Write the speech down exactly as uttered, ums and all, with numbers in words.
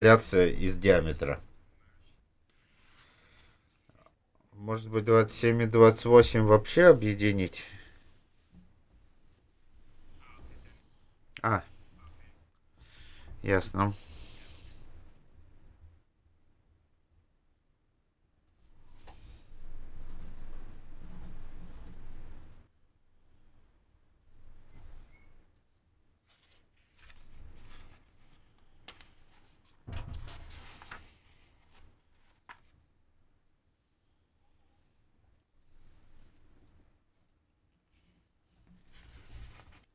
изоляция из диаметра. Может быть, двадцать семь и двадцать восемь вообще объединить? А, ясно.